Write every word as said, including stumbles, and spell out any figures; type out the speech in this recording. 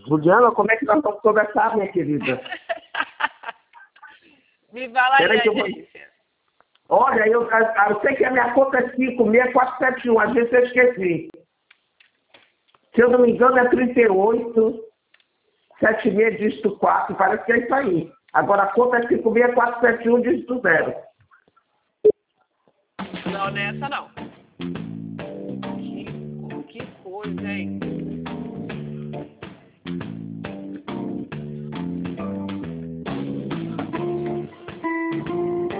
Juliana, como é que nós vamos conversar, minha querida? Me fala aí, eu... agência. Olha, eu, eu sei que a minha conta é cinco seis quatro sete um, às vezes eu esqueci. Se eu não me engano, é trinta e oito, setenta e seis, dígito quatro, parece que é isso aí. Agora a conta é cinco seis quatro sete um, dígito zero. Não, nessa não.